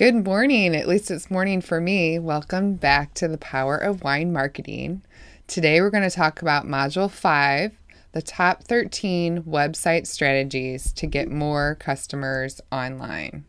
Good morning. At least it's morning for me. Welcome back to the Power of Wine Marketing. Today we're going to talk about Module 5, the top 13 website strategies to get more customers online.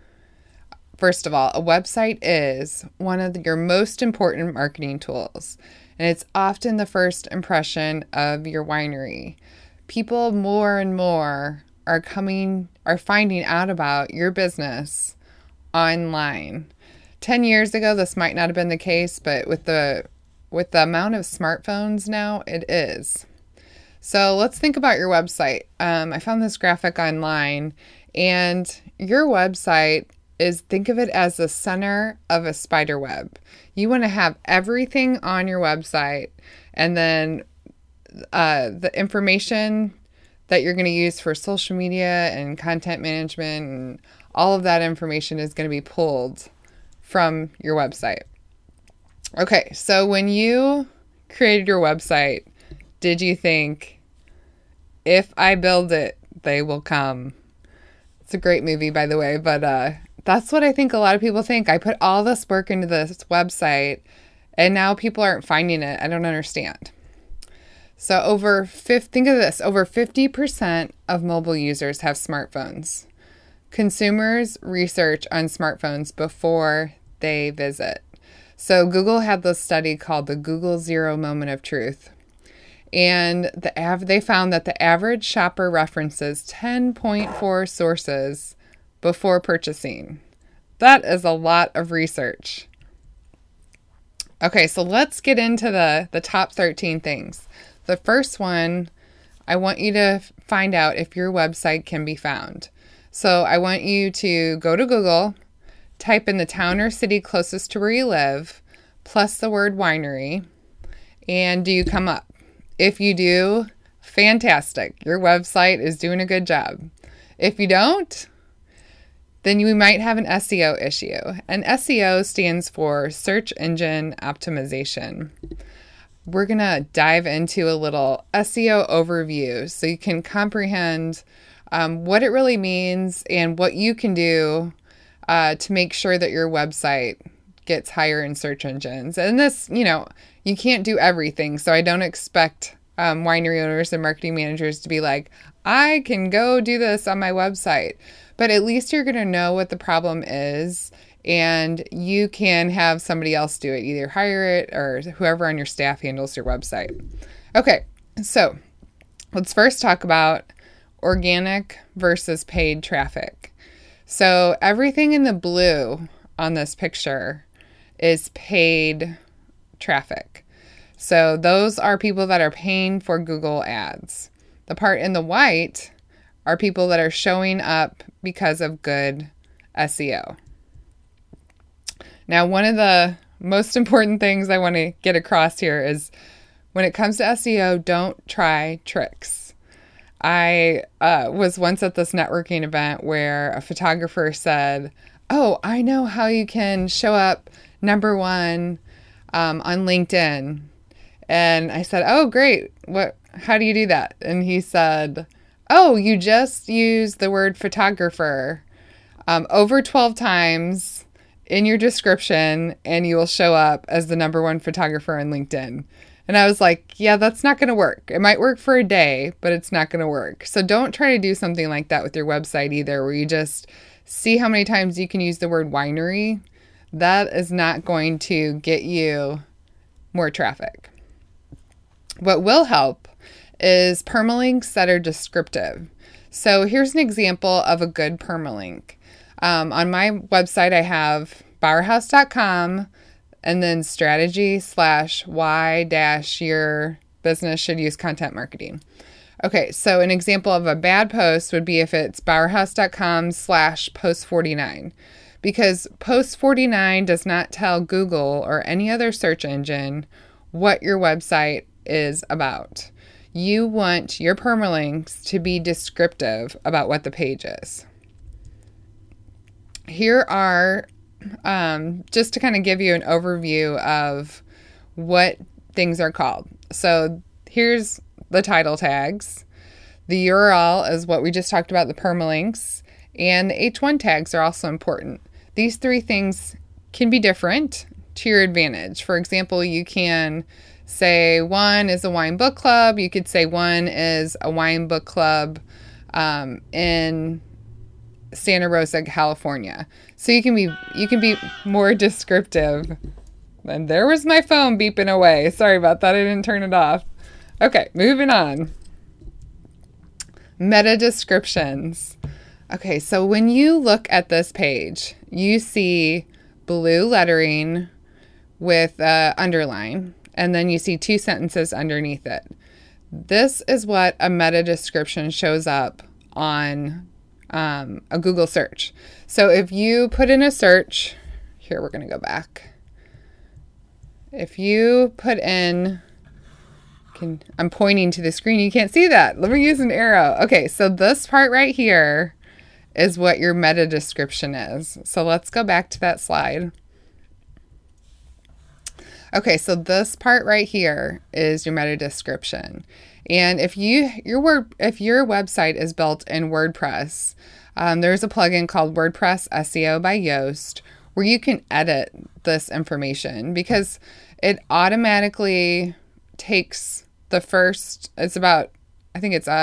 First of all, a website is one of your most important marketing tools, and it's often the first impression of your winery. People more and more are finding out about your business online. 10 years ago, this might not have been the case, but with the amount of smartphones now, it is. So let's think about your website. I found this graphic online, and your website think of it as the center of a spider web. You want to have everything on your website, and then the information that you're going to use for social media and content management and all of that information is going to be pulled from your website. Okay, so when you created your website, did you think, if I build it, they will come? It's a great movie, by the way, but that's what I think a lot of people think. I put all this work into this website, and now people aren't finding it. I don't understand. So think of this, over 50% of mobile users have smartphones. Consumers research on smartphones before they visit. So Google had this study called the Google Zero Moment of Truth. And they found that the average shopper references 10.4 sources before purchasing. That is a lot of research. Okay, so let's get into the top 13 things. The first one, I want you to find out if your website can be found. So I want you to go to Google, type in the town or city closest to where you live, plus the word winery, and do you come up? If you do, fantastic. Your website is doing a good job. If you don't, then you might have an SEO issue. And SEO stands for Search Engine Optimization. We're going to dive into a little SEO overview so you can comprehend what it really means and what you can do to make sure that your website gets higher in search engines. And this, you can't do everything. So I don't expect winery owners and marketing managers to be like, I can go do this on my website. But at least you're going to know what the problem is, and you can have somebody else do it, either hire it or whoever on your staff handles your website. Okay, so let's first talk about organic versus paid traffic. So everything in the blue on this picture is paid traffic. So those are people that are paying for Google ads. The part in the white are people that are showing up because of good SEO. Now, one of the most important things I want to get across here is when it comes to SEO, don't try tricks. I was once at this networking event where a photographer said, "Oh, I know how you can show up number one on LinkedIn." And I said, "Oh, great. How do you do that?" And he said, "Oh, you just use the word photographer over 12 times in your description, and you will show up as the number one photographer on LinkedIn." And I was like, yeah, that's not going to work. It might work for a day, but it's not going to work. So don't try to do something like that with your website either, where you just see how many times you can use the word winery. That is not going to get you more traffic. What will help is permalinks that are descriptive. So here's an example of a good permalink. On my website, I have bowerhouse.com and then strategy/why-your business should use content marketing. Okay, so an example of a bad post would be if it's bowerhouse.com/post49, because post 49 does not tell Google or any other search engine what your website is about. You want your permalinks to be descriptive about what the page is. Here are, just to kind of give you an overview of what things are called. So here's the title tags. The URL is what we just talked about, the permalinks. And the H1 tags are also important. these three things can be different to your advantage. For example, you can say one is a wine book club. You could say one is a wine book club in Santa Rosa, California. So you can be more descriptive. And there was my phone beeping away. Sorry about that. I didn't turn it off. Okay, moving on. Meta descriptions. Okay, so when you look at this page, you see blue lettering with underline, and then you see two sentences underneath it. This is what a meta description shows up on a Google search. So if you put in a search, here we're going to go back. If you put in, I'm pointing to the screen, you can't see that. Let me use an arrow. Okay, so this part right here is what your meta description is. So let's go back to that slide. Okay, so this part right here is your meta description. And if your website is built in WordPress, there's a plugin called WordPress SEO by Yoast where you can edit this information because it automatically takes the first, it's about, I think it's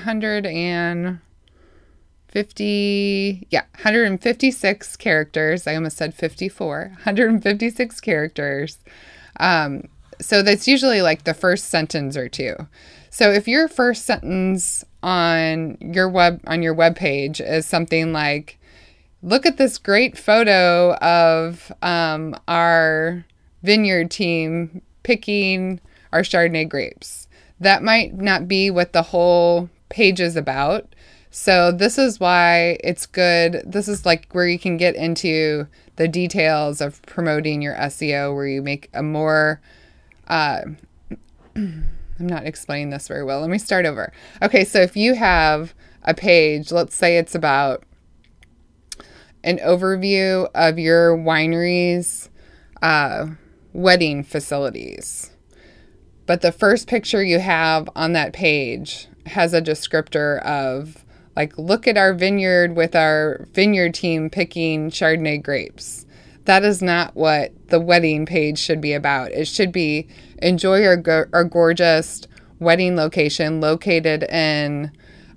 156 characters. I almost said 54, 156 characters. So that's usually like the first sentence or two. So if your first sentence on your web page is something like, look at this great photo of our vineyard team picking our Chardonnay grapes. That might not be what the whole page is about. So this is why it's good. This is like where you can get into the details of promoting your SEO, where you make a more, I'm not explaining this very well. Let me start over. Okay, so if you have a page, let's say it's about an overview of your winery's wedding facilities. But the first picture you have on that page has a descriptor of, like, look at our vineyard with our vineyard team picking Chardonnay grapes. That is not what the wedding page should be about. It should be enjoy our gorgeous wedding location located in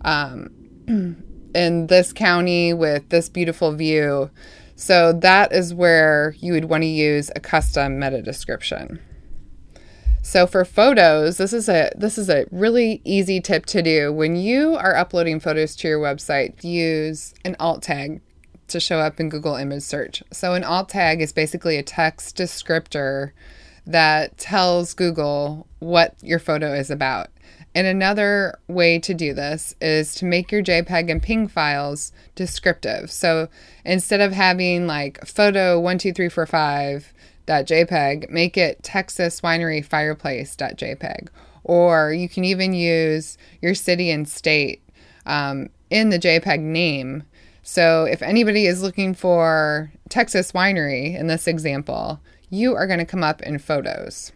this county with this beautiful view. So that is where you would want to use a custom meta description. So for photos, this is a really easy tip to do. When you are uploading photos to your website, use an alt tag to show up in Google image search. So an alt tag is basically a text descriptor that tells Google what your photo is about. And another way to do this is to make your JPEG and PNG files descriptive. So instead of having like photo 12345.jpg, make it Texas Winery Fireplace.jpg. Or you can even use your city and state in the JPEG name. So if anybody is looking for Texas Winery in this example, you are going to come up in photos.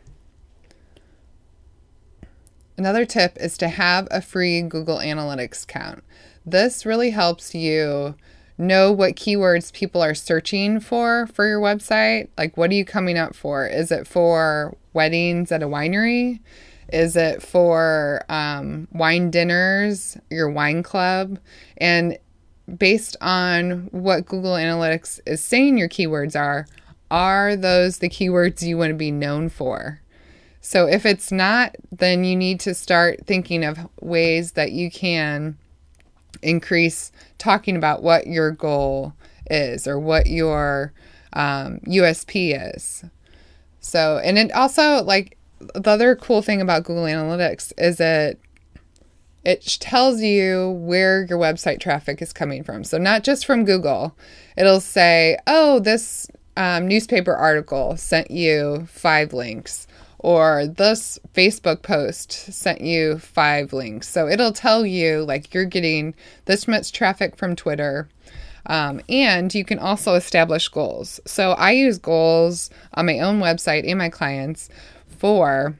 Another tip is to have a free Google Analytics account. This really helps you know what keywords people are searching for your website. Like, what are you coming up for? Is it for weddings at a winery? Is it for wine dinners, your wine club? And based on what Google Analytics is saying your keywords are those the keywords you want to be known for? So if it's not, then you need to start thinking of ways that you can increase talking about what your goal is or what your USP is. So, and it also, like, the other cool thing about Google Analytics is that it tells you where your website traffic is coming from. So not just from Google. It'll say, oh, this newspaper article sent you 5 links. Or this Facebook post sent you 5 links. So it'll tell you, like, you're getting this much traffic from Twitter. And you can also establish goals. So I use goals on my own website and my clients for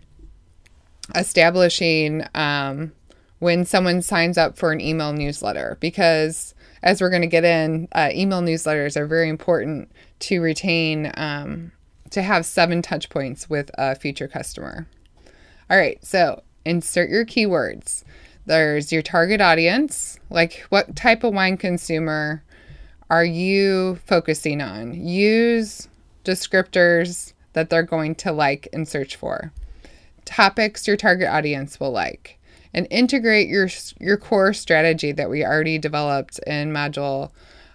establishing when someone signs up for an email newsletter. Because as we're going to get in, email newsletters are very important to retain, to have 7 touch points with a future customer. All right, so insert your keywords. There's your target audience, like what type of wine consumer are you focusing on? Use descriptors that they're going to like and search for. Topics your target audience will like. And integrate your core strategy that we already developed in module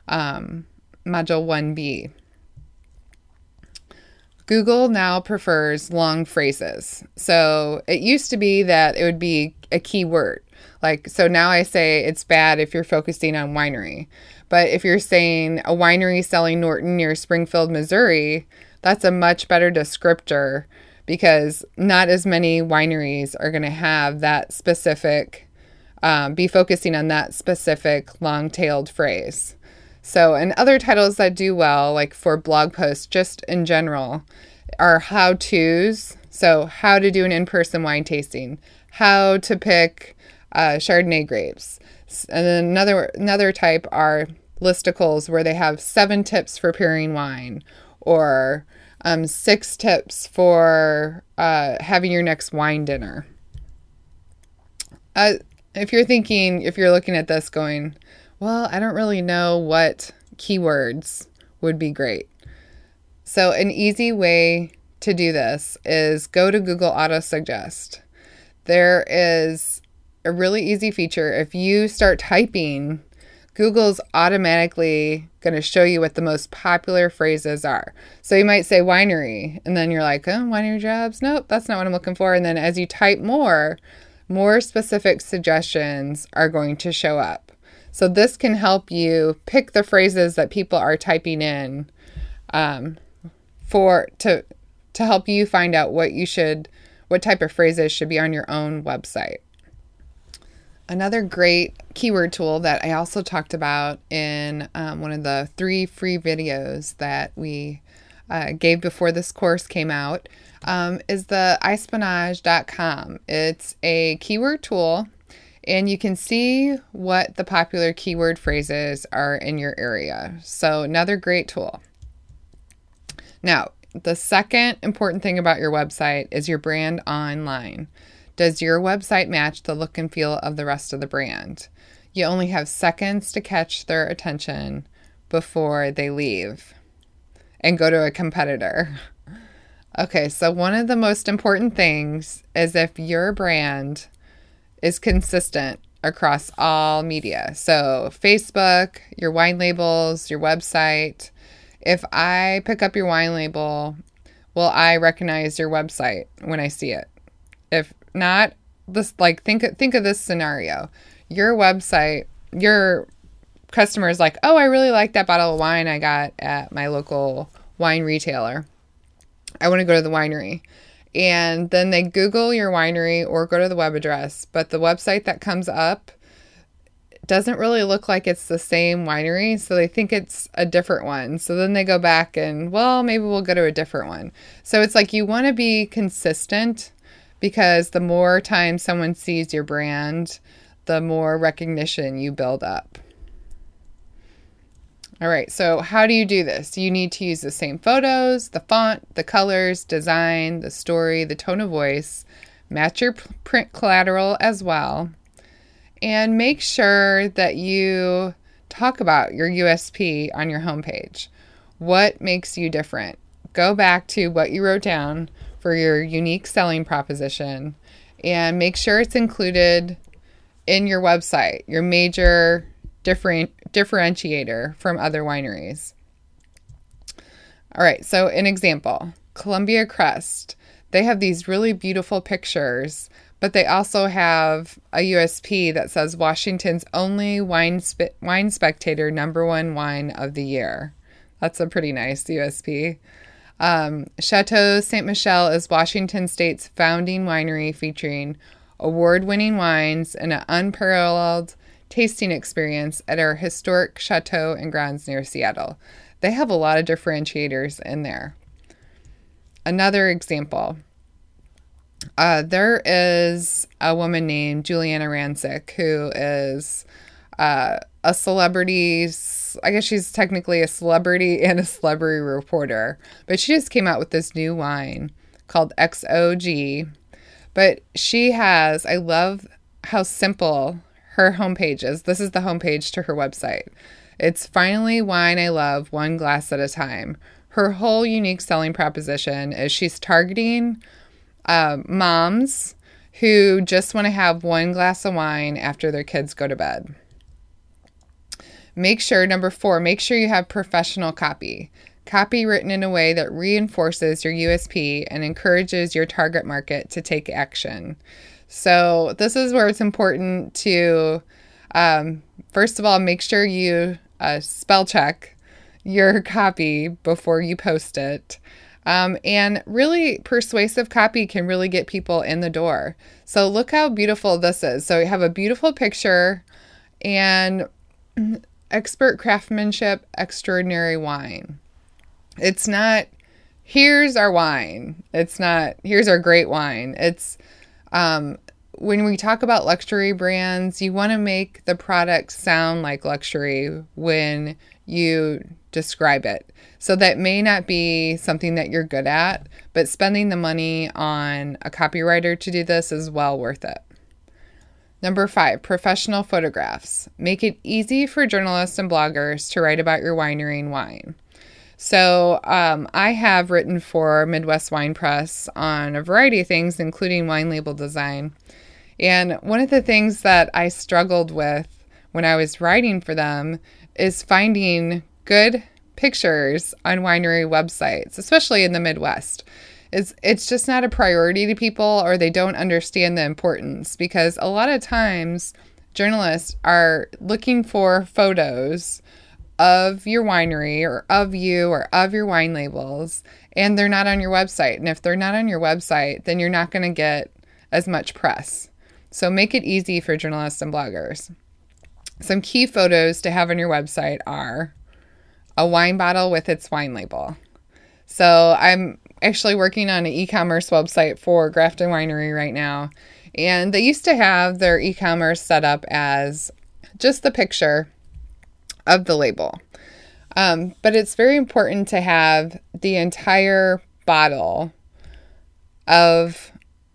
1B. Google now prefers long phrases. So it used to be that it would be a keyword. So now I say it's bad if you're focusing on winery. But if you're saying a winery selling Norton near Springfield, Missouri, that's a much better descriptor, because not as many wineries are going to have that specific, be focusing on that specific long-tailed phrase. So, and other titles that do well, like for blog posts, just in general, are how-tos. So, how to do an in-person wine tasting, how to pick Chardonnay grapes. And then another type are listicles where they have 7 tips for pairing wine, or 6 tips for having your next wine dinner. If you're looking at this going, well, I don't really know what keywords would be great. So an easy way to do this is go to Google Auto Suggest. There is a really easy feature. If you start typing, Google's automatically going to show you what the most popular phrases are. So you might say winery, and then you're like, oh, winery jobs? Nope, that's not what I'm looking for. And then as you type more specific suggestions are going to show up. So this can help you pick the phrases that people are typing in to help you find out what type of phrases should be on your own website. Another great keyword tool that I also talked about in one of the 3 free videos that we gave before this course came out is the iSpionage.com. It's a keyword tool, and you can see what the popular keyword phrases are in your area. So another great tool. Now, the second important thing about your website is your brand online. Does your website match the look and feel of the rest of the brand? You only have seconds to catch their attention before they leave and go to a competitor. Okay, so one of the most important things is if your brand is consistent across all media. So Facebook, your wine labels, your website. If I pick up your wine label, will I recognize your website when I see it? If not, think of this scenario. Your website, your customer is like, oh, I really like that bottle of wine I got at my local wine retailer. I want to go to the winery. And then they Google your winery or go to the web address, but the website that comes up doesn't really look like it's the same winery, so they think it's a different one. So then they go back and, well, maybe we'll go to a different one. So it's like you want to be consistent, because the more time someone sees your brand, the more recognition you build up. All right, so how do you do this? You need to use the same photos, the font, the colors, design, the story, the tone of voice, match your print collateral as well, and make sure that you talk about your USP on your homepage. What makes you different? Go back to what you wrote down for your unique selling proposition and make sure it's included in your website, your major differentiator from other wineries. All right, so an example, Columbia Crest. They have these really beautiful pictures, but they also have a USP that says Washington's only wine spectator #1 wine of the year. That's a pretty nice USP. Chateau Ste. Michelle is Washington State's founding winery, featuring award-winning wines and an unparalleled tasting experience at our historic chateau and grounds near Seattle. They have a lot of differentiators in there. Another example, there is a woman named Juliana Rancic who is a celebrity. I guess she's technically a celebrity and a celebrity reporter, but she just came out with this new wine called XOG. But I love how simple her homepage is. This is the homepage to her website. It's finally wine I love, one glass at a time. Her whole unique selling proposition is she's targeting moms who just want to have one glass of wine after their kids go to bed. Number 4, make sure you have professional copy. Copy written in a way that reinforces your USP and encourages your target market to take action. So this is where it's important to, first of all, make sure you spell check your copy before you post it. And really persuasive copy can really get people in the door. So look how beautiful this is. So you have a beautiful picture and expert craftsmanship, extraordinary wine. It's not, here's our wine. It's not, here's our great wine. It's, when we talk about luxury brands, you want to make the product sound like luxury when you describe it. So that may not be something that you're good at, but spending the money on a copywriter to do this is well worth it. Number 5, professional photographs. Make it easy for journalists and bloggers to write about your winery and wine. So I have written for Midwest Wine Press on a variety of things, including wine label design. And one of the things that I struggled with when I was writing for them is finding good pictures on winery websites, especially in the Midwest. It's just not a priority to people, or they don't understand the importance, because a lot of times journalists are looking for photos of your winery or of you or of your wine labels, and they're not on your website. And if they're not on your website, then you're not going to get as much press. So make it easy for journalists and bloggers. Some key photos to have on your website are a wine bottle with its wine label. So I'm actually working on an e-commerce website for Grafton Winery right now. And they used to have their e-commerce set up as just the picture of the label. But it's very important to have the entire bottle of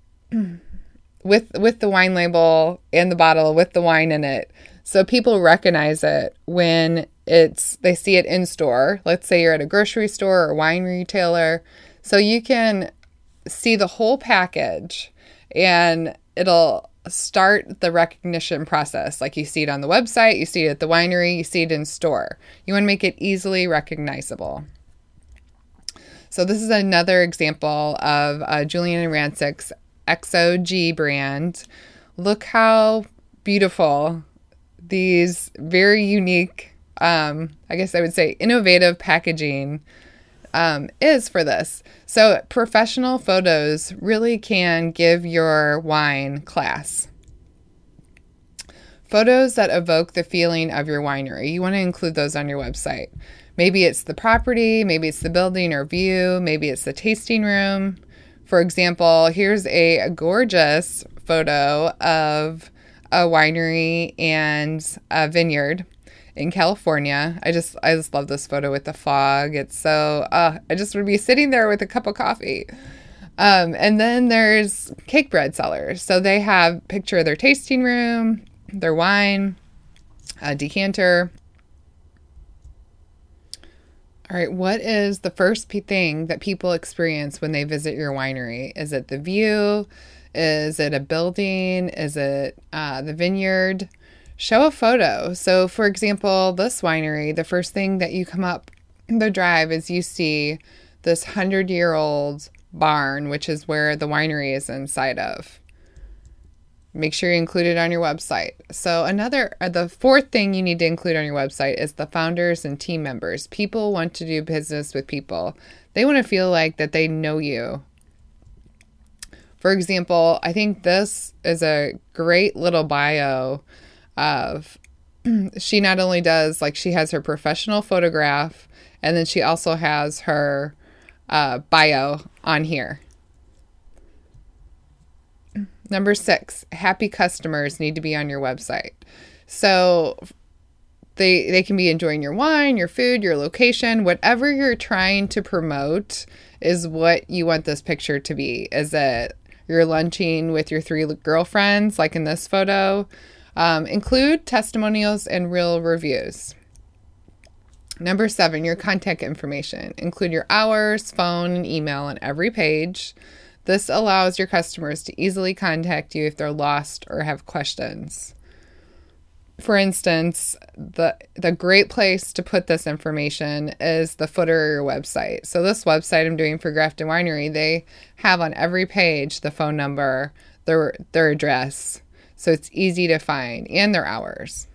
with the wine label and the bottle with the wine in it, so people recognize it when they see it in store. Let's say you're at a grocery store or wine retailer, so you can see the whole package, and it'll start the recognition process. Like you see it on the website, you see it at the winery, you see it in store. You want to make it easily recognizable. So this is another example of Julian & Rancic's XOG brand. Look how beautiful these very unique, I guess I would say innovative packaging is for this. So professional photos really can give your wine class. Photos that evoke the feeling of your winery. You want to include those on your website. Maybe it's the property, maybe it's the building or view, maybe it's the tasting room. For example, here's a gorgeous photo of a winery and a vineyard in California. I just love this photo with the fog. It's so, I just would be sitting there with a cup of coffee. And then there's cake bread sellers. So they have picture of their tasting room, their wine, a decanter. All right, what is the first thing that people experience when they visit your winery? Is it the view? Is it a building? Is it the vineyard? Show a photo. So, for example, this winery, the first thing that you come up the drive is you see this 100-year-old barn, which is where the winery is inside of. Make sure you include it on your website. So the fourth thing you need to include on your website is the founders and team members. People want to do business with people. They want to feel like that they know you. For example, I think this is a great little bio of, she not only does, like, she has her professional photograph, and then she also has her bio on here. Number 6, happy customers need to be on your website. So they can be enjoying your wine, your food, your location, whatever you're trying to promote is what you want this picture to be. Is it you're lunching with your 3 girlfriends, like in this photo? Include testimonials and real reviews. Number 7, your contact information. Include your hours, phone, and email on every page. This allows your customers to easily contact you if they're lost or have questions. For instance, the great place to put this information is the footer of your website. So this website I'm doing for Grafton Winery, they have on every page the phone number, their address, so it's easy to find, and their hours.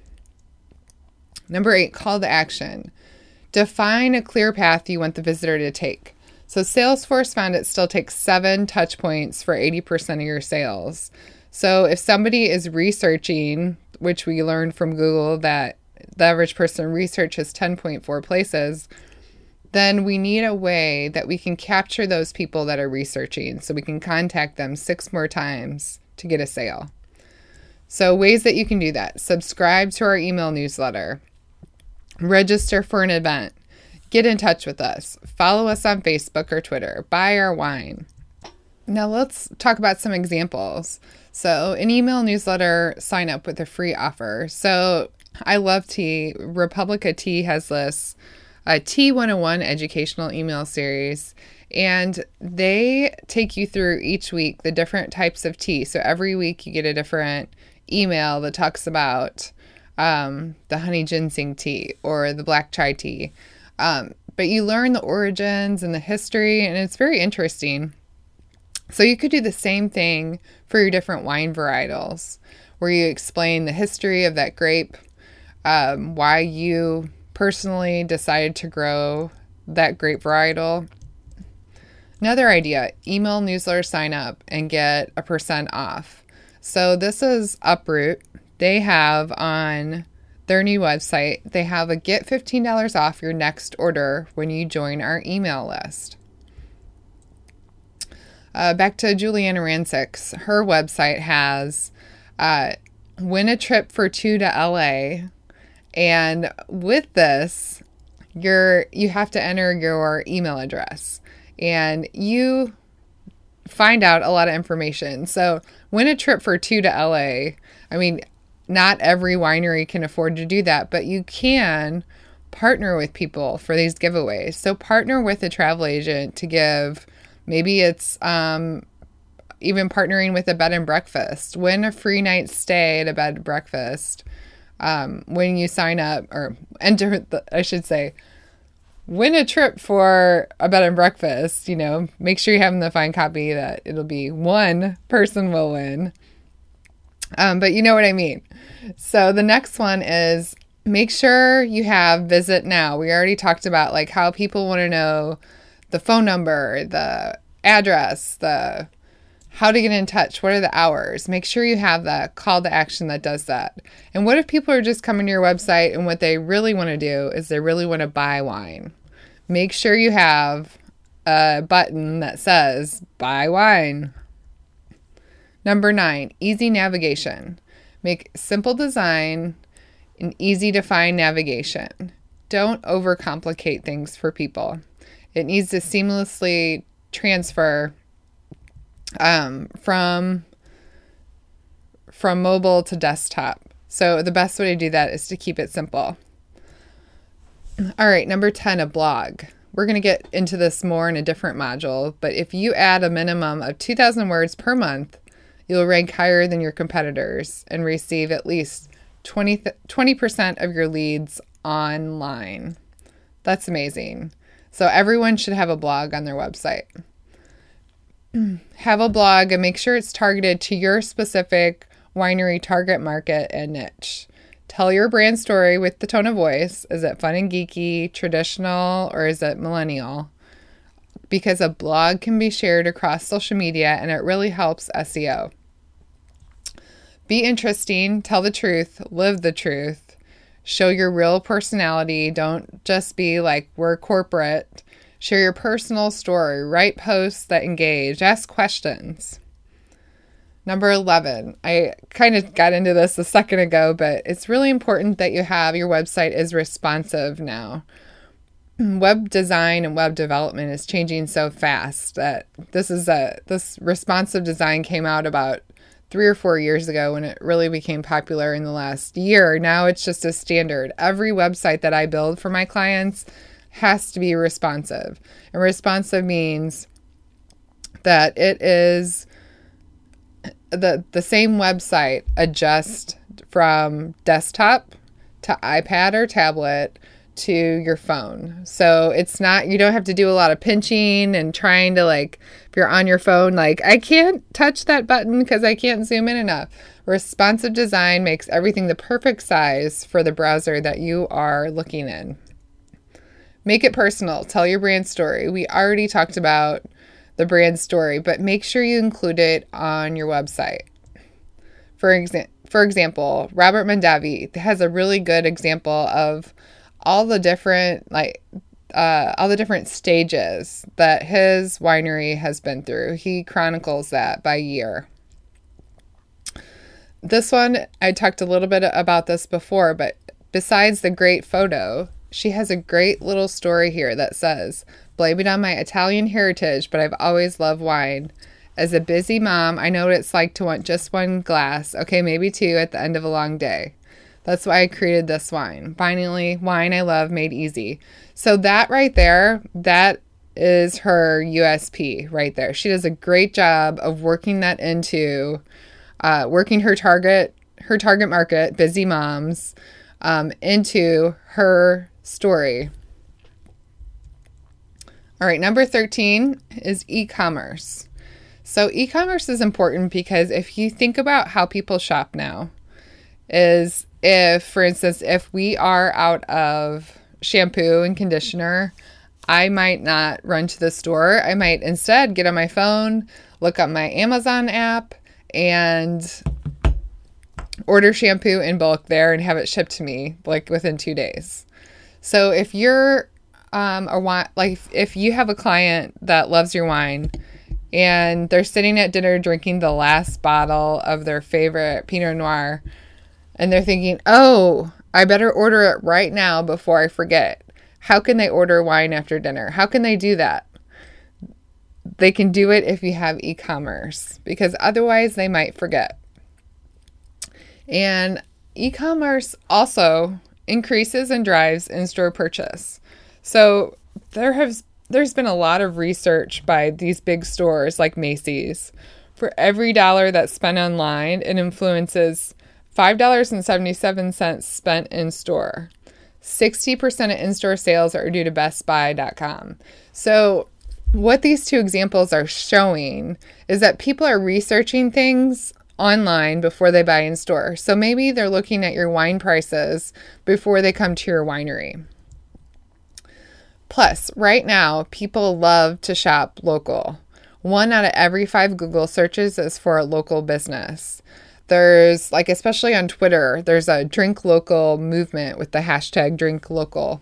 Number 8, call to action. Define a clear path you want the visitor to take. So Salesforce found it still takes 7 touch points for 80% of your sales. So if somebody is researching, which we learned from Google that the average person researches 10.4 places, then we need a way that we can capture those people that are researching so we can contact them 6 more times to get a sale. So ways that you can do that: subscribe to our email newsletter, register for an event, get in touch with us, follow us on Facebook or Twitter, buy our wine. Now let's talk about some examples. So an email newsletter, sign up with a free offer. So I love tea. Republica Tea has this Tea 101 educational email series, and they take you through each week the different types of tea. So every week you get a different email that talks about the honey ginseng tea or the black chai tea. But you learn the origins and the history, and it's very interesting. So you could do the same thing for your different wine varietals, where you explain the history of that grape, why you personally decided to grow that grape varietal. Another idea, email newsletter sign up and get 1% off. So this is Uproot. They have on their new website, they have a get $15 off your next order when you join our email list. Back to Juliana Rancic's, her website has win a trip for 2 to LA. And with this, you have to enter your email address and you find out a lot of information. So win a trip for 2 to LA. I mean, not every winery can afford to do that, but you can partner with people for these giveaways. So partner with a travel agent to give. Maybe it's even partnering with a bed and breakfast. Win a free night stay at a bed and breakfast when you sign up, or enter, win a trip for a bed and breakfast. Make sure you have the fine copy that it'll be one person will win. But you know what I mean. So the next one is make sure you have visit now. We already talked about like how people want to know the phone number, the address, the how to get in touch, what are the hours. Make sure you have that call to action that does that. And what if people are just coming to your website and what they really want to do is they really want to buy wine? Make sure you have a button that says buy wine. Number 9, easy navigation. Make simple design and easy to find navigation. Don't overcomplicate things for people. It needs to seamlessly transfer from mobile to desktop. So the best way to do that is to keep it simple. All right, number 10, a blog. We're going to get into this more in a different module, but if you add a minimum of 2,000 words per month, you'll rank higher than your competitors and receive at least 20% of your leads online. That's amazing. So everyone should have a blog on their website. Have a blog and make sure it's targeted to your specific winery target market and niche. Tell your brand story with the tone of voice. Is it fun and geeky, traditional, or is it millennial? Because a blog can be shared across social media and it really helps SEO. Be interesting, tell the truth, live the truth, show your real personality. Don't just be like, we're corporate. Share your personal story, write posts that engage, ask questions. Number 11, I kind of got into this a second ago, but it's really important that your website is responsive now. Web design and web development is changing so fast that this responsive design came out about 3 or 4 years ago when it really became popular in the last year. Now it's just a standard. Every website that I build for my clients has to be responsive. And responsive means that it is the same website adjusts from desktop to iPad or tablet to your phone. So it's not, you don't have to do a lot of pinching and trying to, like, if you're on your phone, like, I can't touch that button because I can't zoom in enough. Responsive design makes everything the perfect size for the browser that you are looking in. Make it personal. Tell your brand story. We already talked about the brand story, but make sure you include it on your website. For example, Robert Mondavi has a really good example of all the different stages that his winery has been through. He chronicles that by year. This one, I talked a little bit about this before, but besides the great photo, she has a great little story here that says, "Blame it on my Italian heritage, but I've always loved wine. As a busy mom, I know what it's like to want just one glass, okay, maybe two at the end of a long day. That's why I created this wine. Finally, wine I love made easy." So that right there, that is her USP right there. She does a great job of working that into, working her target market, busy moms, into her story. All right, number 13 is e-commerce. So e-commerce is important because if you think about how people shop now, is if, for instance, if we are out of shampoo and conditioner, I might not run to the store. I might instead get on my phone, look up my Amazon app, and order shampoo in bulk there and have it shipped to me like within 2 days. So if you're if you have a client that loves your wine and they're sitting at dinner drinking the last bottle of their favorite Pinot Noir, and they're thinking, "Oh, I better order it right now before I forget." How can they order wine after dinner? How can they do that? They can do it if you have e-commerce, because otherwise they might forget. And e-commerce also increases and drives in-store purchase. So there's been a lot of research by these big stores like Macy's. For every dollar that's spent online, it influences $5.77 spent in store. 60% of in-store sales are due to BestBuy.com. So what these two examples are showing is that people are researching things online before they buy in store. So maybe they're looking at your wine prices before they come to your winery. Plus, right now, people love to shop local. 1 out of every 5 Google searches is for a local business. There's, like, especially on Twitter, there's a drink local movement with the hashtag drink local.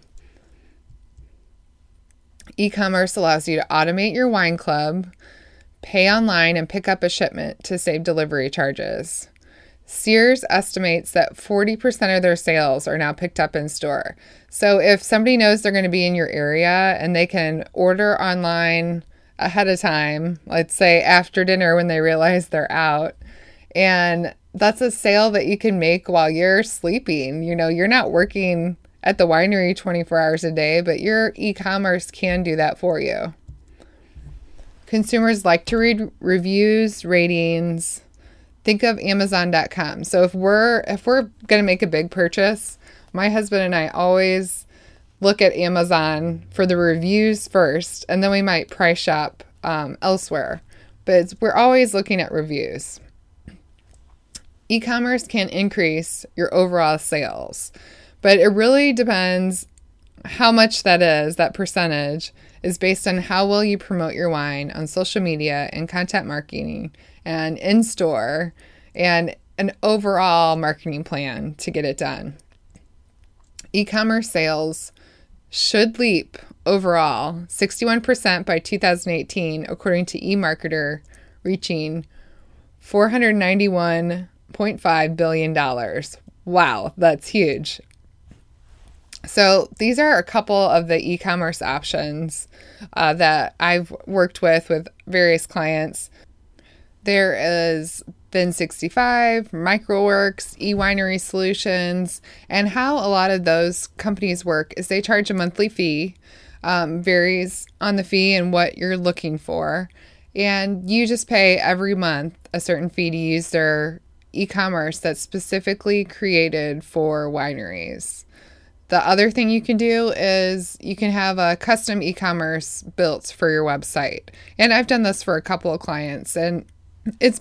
E-commerce allows you to automate your wine club, pay online, and pick up a shipment to save delivery charges. Sears estimates that 40% of their sales are now picked up in store. So if somebody knows they're going to be in your area and they can order online ahead of time, let's say after dinner when they realize they're out, and that's a sale that you can make while you're sleeping. You know, you're not working at the winery 24 hours a day, but your e-commerce can do that for you. Consumers like to read reviews, ratings. Think of Amazon.com. So if we're going to make a big purchase, my husband and I always look at Amazon for the reviews first, and then we might price shop elsewhere. But we're always looking at reviews. E-commerce can increase your overall sales, but it really depends how much that is. That percentage is based on how well you promote your wine on social media and content marketing and in-store and an overall marketing plan to get it done. E-commerce sales should leap overall 61% by 2018, according to eMarketer, reaching $491.5 billion. Wow, that's huge. So these are a couple of the e-commerce options that I've worked with various clients. There is Bin65, MicroWorks, eWinery Solutions, and how a lot of those companies work is they charge a monthly fee, varies on the fee and what you're looking for, and you just pay every month a certain fee to use their e-commerce that's specifically created for wineries. The other thing you can do is you can have a custom e-commerce built for your website. And I've done this for a couple of clients, and it's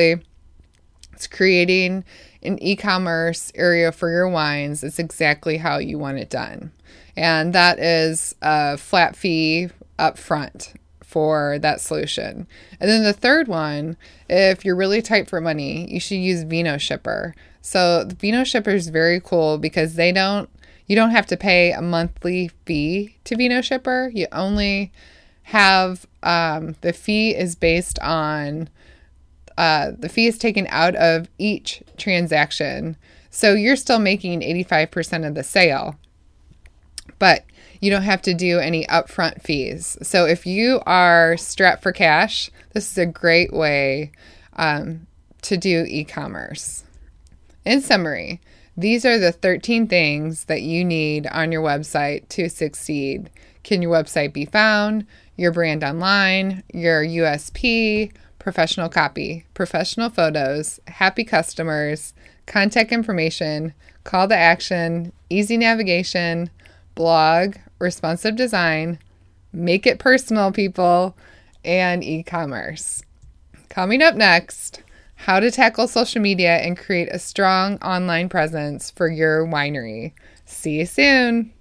creating an e-commerce area for your wines. It's exactly how you want it done. And that is a flat fee up front for that solution. And then the third one, if you're really tight for money, you should use VinoShipper. So the VinoShipper is very cool because you don't have to pay a monthly fee to VinoShipper. You only have the fee is based on the fee is taken out of each transaction. So you're still making 85% of the sale, but you don't have to do any upfront fees. So if you are strapped for cash, this is a great way to do e-commerce. In summary, these are the 13 things that you need on your website to succeed. Can your website be found? Your brand online, your USP, professional copy, professional photos, happy customers, contact information, call to action, easy navigation, blog, responsive design, make it personal, people, and e-commerce. Coming up next, how to tackle social media and create a strong online presence for your winery. See you soon.